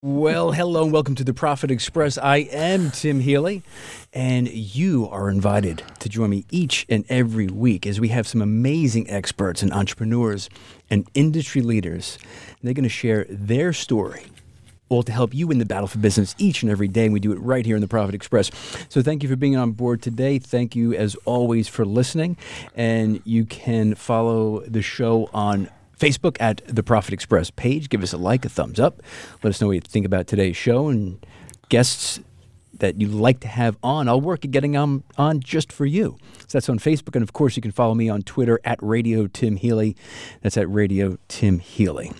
Well, hello and welcome to the Profit Express. I am Tim Healy, and you are invited to join me each and every week as we have some amazing experts and entrepreneurs and industry leaders. They're going to share their story, all to help you win the battle for business each and every day. And we do it right here in the Profit Express. So thank you for being on board today. Thank you, as always, for listening. And you can follow the show on Facebook at the Profit Express page. Give us a like, a thumbs up. Let us know what you think about today's show and guests that you'd like to have on. I'll work at getting on just for you. So that's on Facebook. And of course, you can follow me on Twitter at Radio Tim Healy. That's at Radio Tim Healy.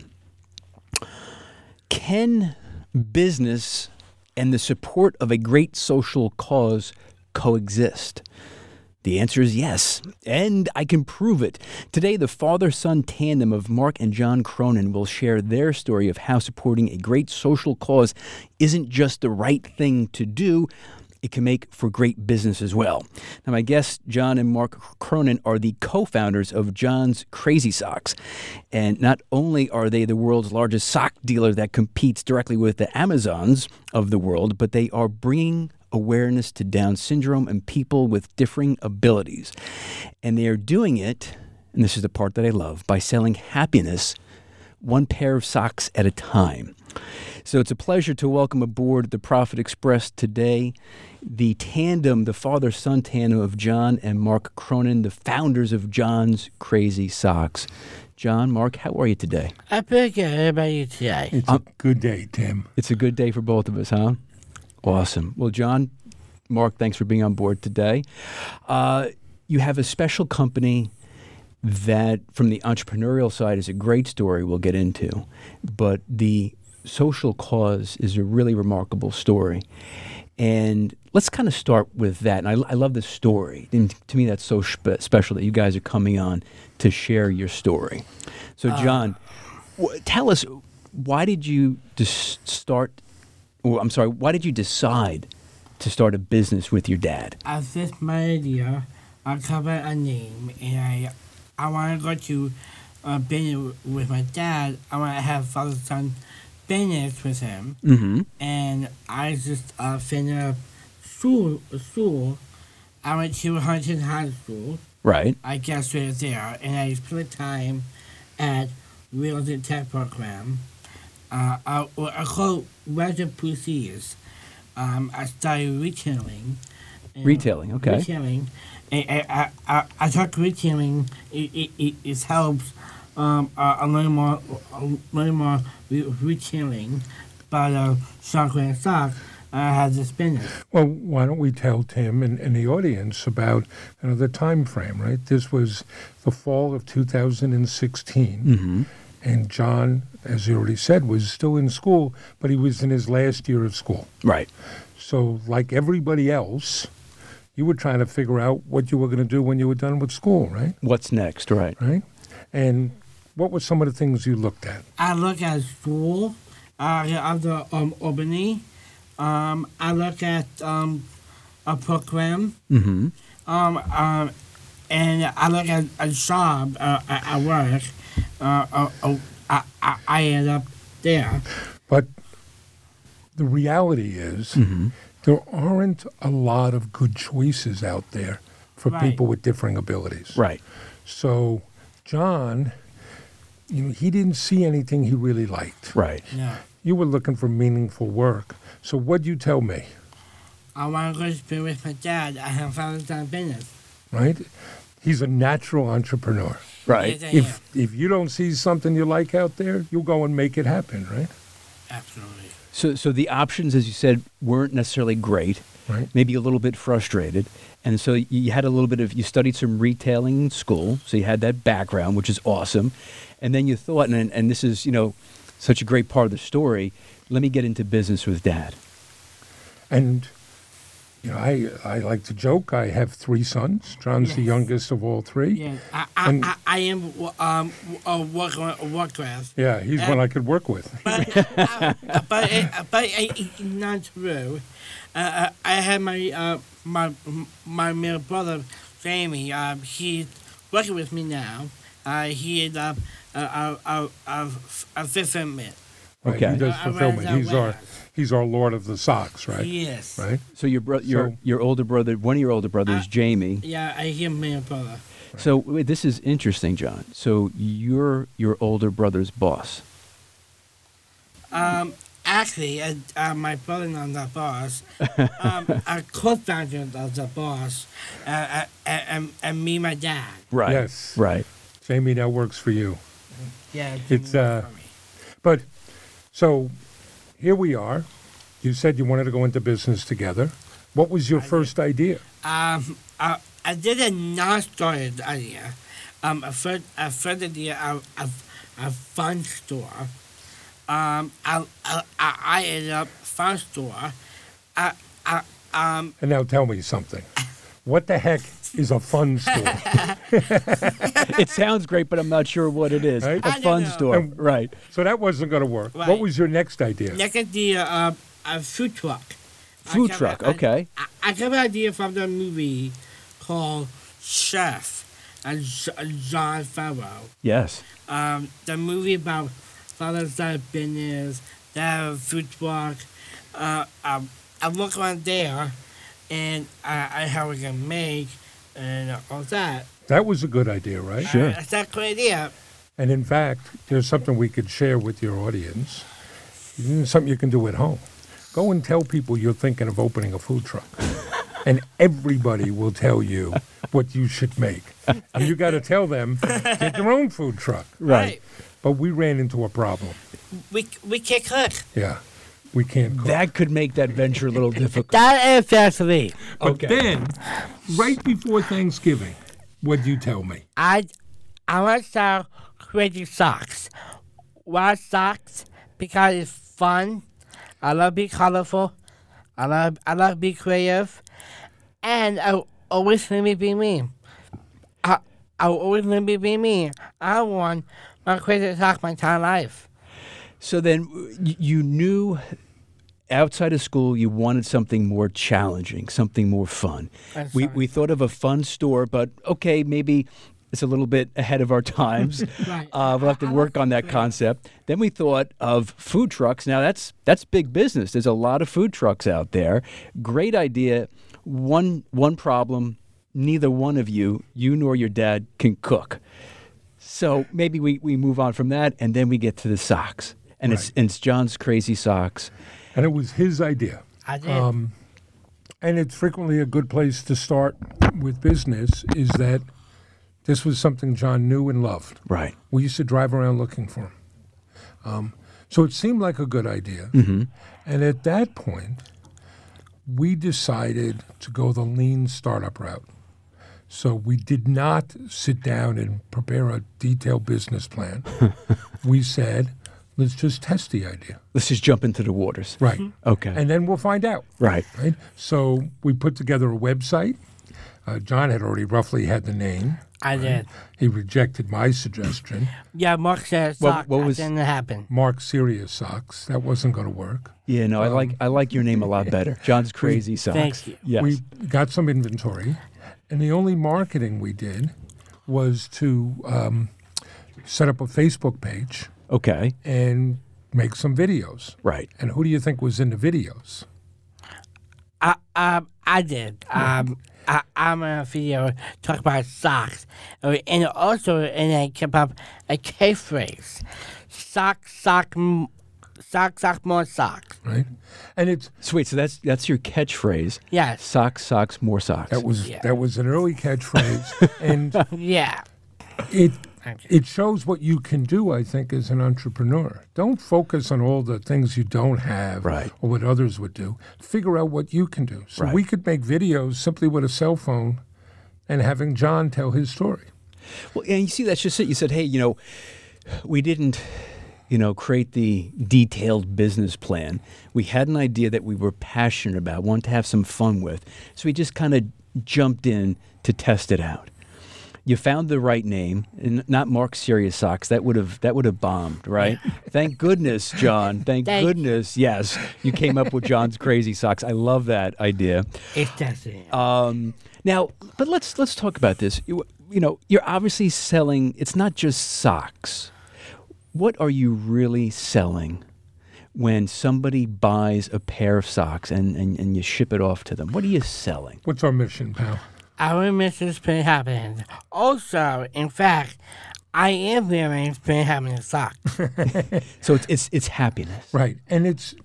Can business and the support of a great social cause coexist? The answer is yes, and I can prove it. Today, the father-son tandem of Mark and John Cronin will share their story of how supporting a great social cause isn't just the right thing to do, it can make for great business as well. Now, my guests, John and Mark Cronin, are the co-founders of John's Crazy Socks. And not only are they the world's largest sock dealer that competes directly with the Amazons of the world, but they are bringing awareness to Down syndrome and people with differing abilities. And they are doing it, and this is the part that I love, by selling happiness one pair of socks at a time. So it's a pleasure to welcome aboard the Profit Express today the tandem, the father-son tandem of John and Mark Cronin, the founders of John's Crazy Socks. John, Mark, how are you today? I'm pretty good. How about you today? It's a good day, Tim. It's a good day for both of us, huh? Awesome. Well, John, Mark, thanks for being on board today. You have a special company that, from the entrepreneurial side, is a great story we'll get into, but the social cause is a really remarkable story. And let's kind of start with that. And I love the story. And to me, that's so special that you guys are coming on to share your story. So, John, tell us, why did you why did you decide to start a business with your dad? As this my idea, I cover a name, and I want to go to business with my dad. I want to have father-son business with him. Mm-hmm. And I just finished school. I went to Huntington High School. Right. I graduated there, and I spent time at Real Estate Tech Program. I call Resident Pussies. I started retailing. Retailing, okay. Retailing. And I thought retailing, it helps a little more retailing. But Chocolate and Sock has this business. Well, why don't we tell Tim and the audience about the time frame, right? This was the fall of 2016. Mm-hmm. And John, as you already said, was still in school, but he was in his last year of school. Right. So like everybody else, you were trying to figure out what you were going to do when you were done with school, right? What's next, right? Right? And what were some of the things you looked at? I look at school, after Albany. I look at a program. Mm-hmm. And I look at a job at work. I end up there. But the reality is there aren't a lot of good choices out there for Right. people with differing abilities. Right. So John, he didn't see anything he really liked. Right. Yeah. You were looking for meaningful work. So what'd you tell me, I want to go to spend with my dad. I have father-son business. right? He's a natural entrepreneur. Right. Yes, I am. If you don't see something you like out there, you'll go and make it happen, right? Absolutely. So the options, as you said, weren't necessarily great. Right. Maybe a little bit frustrated. And so you had a little bit of, you studied some retailing in school, so you had that background, which is awesome. And then you thought, and this is, such a great part of the story, let me get into business with Dad. And, I like to joke. I have 3 sons. John's the Yes. youngest of all 3. Yeah. And- I am work class. Yeah, he's one I could work with. But it's not true. I had my middle brother Jamie. He's working with me now. He is a assistant. Right? Okay. He does I fulfillment. wear that He's our Lord of the Socks, right? Yes. Right. So your older brother, one of your older brothers, Jamie. Yeah, I hear my brother. So wait, this is interesting, John. So you're your older brother's boss. Actually, my brother is the boss. Our co-founder of the boss, and me, my dad. Right. Yes. Right. Jamie now works for you. Yeah, It's, for me. But so here we are. You said you wanted to go into business together. What was your first idea? I did a non-started idea. A first idea of a fun store. I ended up fun store. And now tell me something. What the heck is a fun store? It sounds great, but I'm not sure what it is. Right? A I don't fun know. store. Right. So that wasn't going to work. What Right. was your next idea? Next idea, a food truck. Food truck. Okay. I got an idea from the movie called Chef and John Favreau. Yes. The movie about fathers that have business, that have food truck. I look on there, and I how we can make and all that. That was a good idea, right? Sure. That's a good idea. And in fact, there's something we could share with your audience. Something you can do at home. Go and tell people you're thinking of opening a food truck. And everybody will tell you what you should make. And you got to tell them, get your own food truck. Right. But we ran into a problem. We can't cook. Yeah, we can't cook. That could make that venture a little difficult. That is actually. But Okay. then, right before Thanksgiving, what'd you tell me? I want to sell crazy socks. Why socks? Because it's fun. I love being colorful. I love being creative. And I always let me be me. I always let me be me. I want my crazy socks my entire life. So then you knew outside of school you wanted something more challenging, something more fun. That's We right. thought of a fun store, but okay, maybe it's a little bit ahead of our times. Right. We'll have to work on that concept. Then we thought of food trucks. Now that's big business. There's a lot of food trucks out there. Great idea. One problem, neither one of you nor your dad, can cook. So maybe we move on from that, and then we get to the socks. And it's John's Crazy Socks. And it was his idea. I did. And it's frequently a good place to start with business is that this was something John knew and loved. Right. We used to drive around looking for him. So it seemed like a good idea. And at that point, we decided to go the lean startup route. So we did not sit down and prepare a detailed business plan. We said, let's just test the idea. Let's just jump into the waters. Right. Okay. And then we'll find out. Right. Right. So we put together a website. John had already roughly had the name. I did. He rejected my suggestion. Yeah, Mark said What- socks. what was- That didn't happen. Mark Serious Socks. That wasn't going to work. Yeah, no, I like your name a lot better. John's Crazy Socks. Thank you. Yes. We got some inventory, and the only marketing we did was to set up a Facebook page Okay. and make some videos. Right. And who do you think was in the videos? I did. I'm in a video talk about socks, and also and I kept up a catchphrase: sock, more socks. Right. And it's So that's your catchphrase. Yes. Socks, more socks. that was Yeah. that was an early catchphrase, and Yeah. it shows what you can do, I think, as an entrepreneur. Don't focus on all the things you don't have Right. or what others would do. Figure out what you can do. So Right. we could make videos simply with a cell phone and having John tell his story. Well, and you see, that's just it. You said, hey, we didn't, create the detailed business plan. We had an idea that we were passionate about, wanted to have some fun with. So we just kind of jumped in to test it out. You found the right name, and not Mark Serious Socks. That would have bombed, right? Thank goodness, John. Thank goodness. Yes, you came up with John's Crazy Socks. I love that idea. It's testing. Now, but let's talk about this. You're obviously selling. It's not just socks. What are you really selling when somebody buys a pair of socks and you ship it off to them? What are you selling? What's our mission, pal? Our mission is Spring Happiness. Also, in fact, I am wearing Spring Happiness socks. So it's happiness. Right. And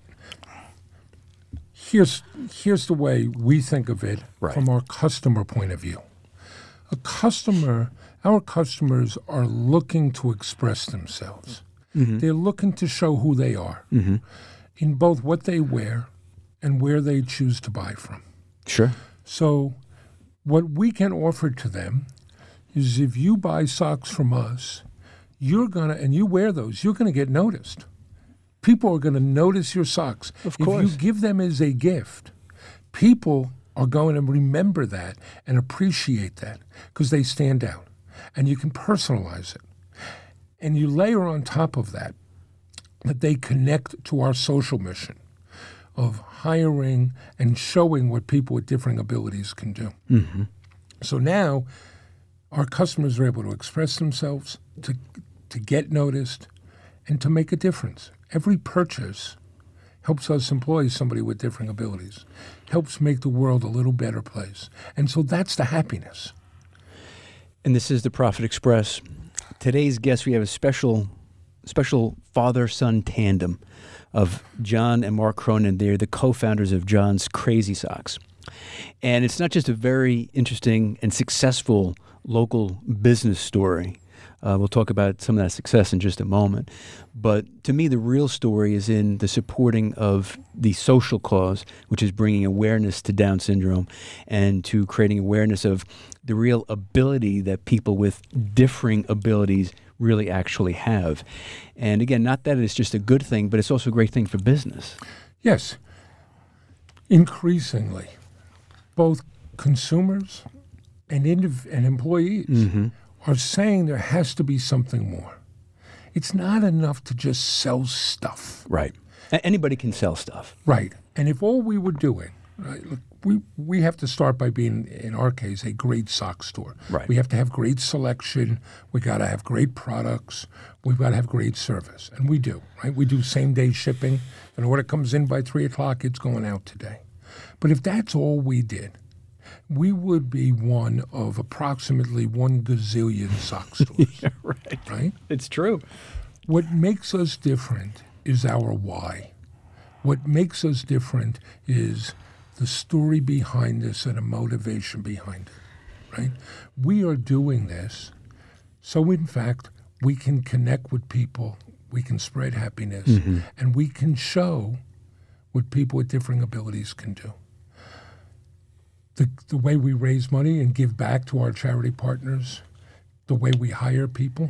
here's the way we think of it from our customer point of view. Our customers are looking to express themselves. Mm-hmm. They're looking to show who they are in both what they wear and where they choose to buy from. Sure. So what we can offer to them is if you buy socks from us, and you wear those, you're going to get noticed. People are going to notice your socks. Of course. If you give them as a gift, people are going to remember that and appreciate that because they stand out. And you can personalize it. And you layer on top of that they connect to our social mission of hiring and showing what people with differing abilities can do. Mm-hmm. So now our customers are able to express themselves, to get noticed, and to make a difference. Every purchase helps us employ somebody with differing abilities, helps make the world a little better place. And so that's the happiness. And this is the Profit Express. Today's guest, we have a special father-son tandem of John and Mark Cronin. They're the co-founders of John's Crazy Socks. And it's not just a very interesting and successful local business story. We'll talk about some of that success in just a moment. But to me, the real story is in the supporting of the social cause, which is bringing awareness to Down syndrome and to creating awareness of the real ability that people with differing abilities really actually have. And again, not that it's just a good thing, but it's also a great thing for business. Yes. Increasingly, both consumers and employees are saying there has to be something more. It's not enough to just sell stuff. Right. Anybody can sell stuff. Right. And if all we were doing, look, we have to start by being, in our case, a great sock store. Right. We have to have great selection. We got to have great products. We've got to have great service. And we do, right? We do same-day shipping. An order comes in by 3 o'clock, it's going out today. But if that's all we did, we would be one of approximately 1 gazillion sock stores. Yeah, right? It's true. What makes us different is our why. What makes us different is the story behind this and a motivation behind it, right? We are doing this so, in fact, we can connect with people, we can spread happiness, and we can show what people with differing abilities can do. The way we raise money and give back to our charity partners, the way we hire people,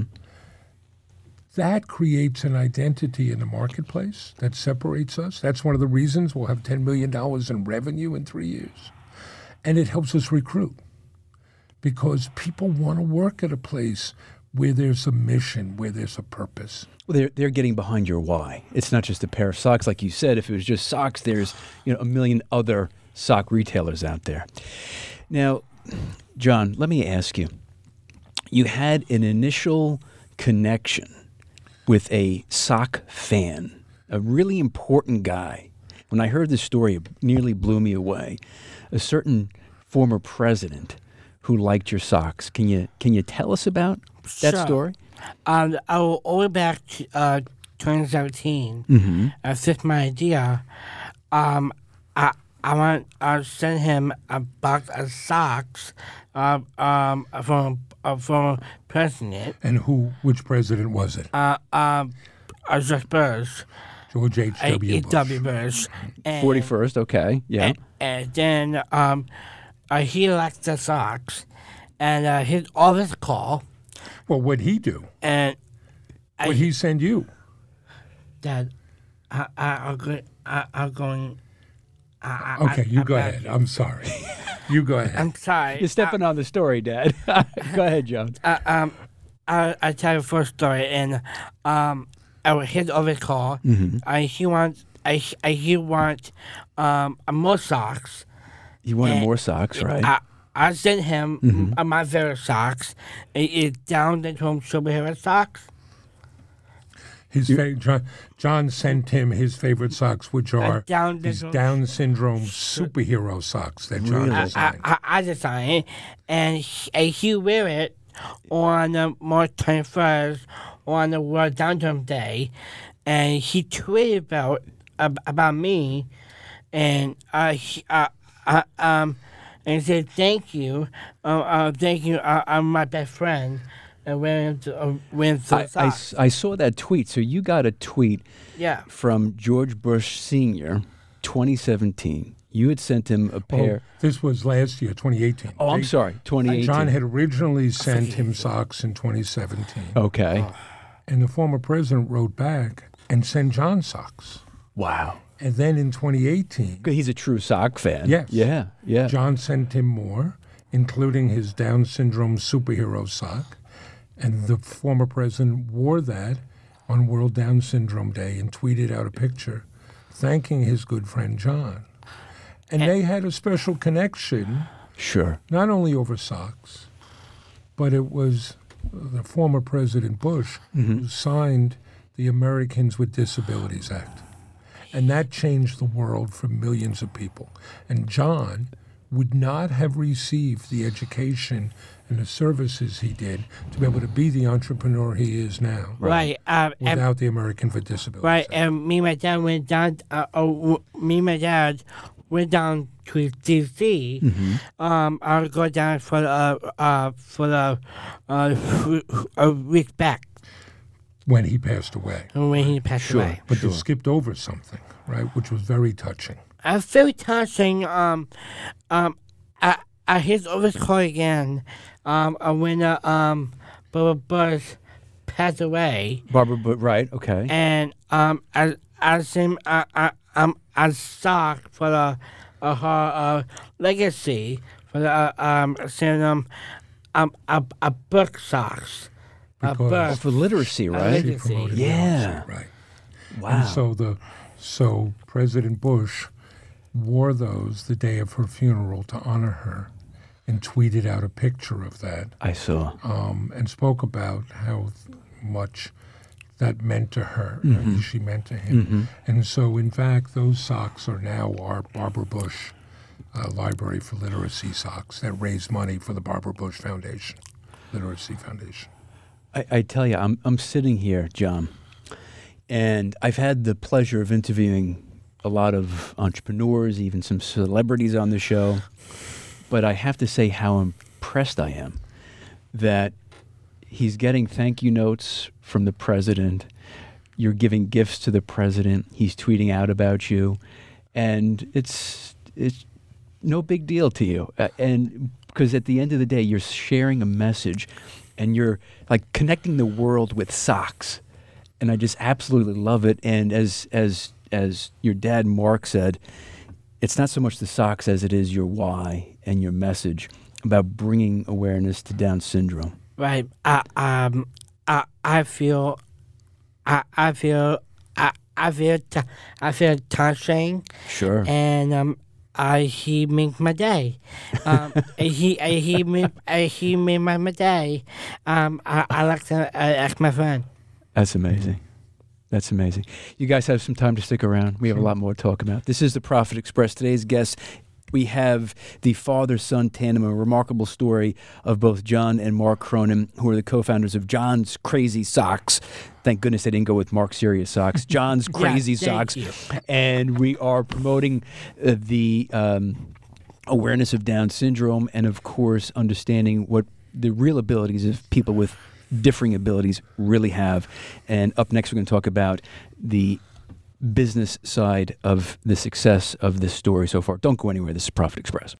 that creates an identity in the marketplace that separates us. That's one of the reasons we'll have $10 million in revenue in 3 years. And it helps us recruit because people want to work at a place where there's a mission, where there's a purpose. Well, they're getting behind your why. It's not just a pair of socks. Like you said, if it was just socks, there's a million other sock retailers out there. Now, John, let me ask you. You had an initial connection with a sock fan, a really important guy. When I heard this story, it nearly blew me away. A certain former president who liked your socks. Can you tell us about that story? I will all the way back to 2017. Since my idea, I want to send him a box of socks from a former president. And which president was it? George Bush. George H.W. Bush. H.W. Bush. 41st, okay, yeah. And then he liked the socks, and his office call. Well, what'd he do? And what'd he send you? Dad, I'm going. Okay, you go ahead. I'm sorry. You go ahead. I'm sorry. You're stepping on the story, Dad. Go ahead, John. I tell you the first story, and his office call. He wants more socks. You wanted more socks, right? I sent him my favorite socks. It's down to home superhero socks. John sent him his favorite socks, which are Down his syndrome. Down syndrome superhero socks that John Really? designed. I designed it, and he wear it on March 21st on the World Down Syndrome Day, and he tweeted about me, and and said thank you, I'm my best friend, and wearing the socks. I saw that tweet. So you got a tweet Yeah. from George Bush Sr., 2017. You had sent him a pair. This was last year, 2018. Oh, I'm sorry, 2018. John had originally sent him socks in 2017. Okay. And the former president wrote back and sent John socks. Wow. And then in 2018, He's a true sock fan. Yes. Yeah, yeah. John sent him more, including his Down syndrome superhero sock. And the former president wore that on World Down Syndrome Day and tweeted out a picture thanking his good friend John. And they had a special connection, Sure. not only over socks, but it was the former President Bush who signed the Americans with Disabilities Act. And that changed the world for millions of people. And John would not have received the education and the services he did to be able to be the entrepreneur he is now Right. And without the American with Disabilities right. Act. And me and my dad went down. Me and my dad went down to D.C. I'll go down for a week back When he passed away. when he passed Sure. away. But you skipped over something, right, which was very touching. Very touching. His office call again. When Barbara Bush passed away, Barbara, but right, okay. and I shocked for her legacy for sending a book socks. A Because- book. For literacy, right? Literacy. She promoted Yeah. literacy, right. Wow. And so President Bush wore those the day of her funeral to honor her and tweeted out a picture of that I saw. and spoke about how much that meant to her, she meant to him. And so, in fact, those socks are now our Barbara Bush Library for Literacy socks that raise money for the Barbara Bush Foundation, Literacy Foundation. I tell you, I'm sitting here, John, and I've had the pleasure of interviewing a lot of entrepreneurs, even some celebrities on the show. But I have to say how impressed I am that he's getting thank you notes from the president. You're giving gifts to the president. He's tweeting out about you, and it's no big deal to you. And because at the end of the day, you're sharing a message, and you're like connecting the world with socks. And I just absolutely love it. And as your dad Mark said, it's not so much the socks as it is your why and your message about bringing awareness to Down syndrome. Right. I feel touching, Sure. and he made my day. He made my day. I like to ask my friend. That's amazing. That's amazing. You guys have some time to stick around. We have a lot more to talk about. This is the Profit Express. Today's guest, we have the father-son tandem, a remarkable story of both John and Mark Cronin, who are the co-founders of John's Crazy Socks. Thank goodness they didn't go with Mark's Serious Socks. John's Crazy thank Socks. you. And we are promoting the awareness of Down syndrome and, of course, understanding what the real abilities of people with differing abilities really have. And up next, we're going to talk about the business side of the success of this story so far. Don't go anywhere. This is Profit Express.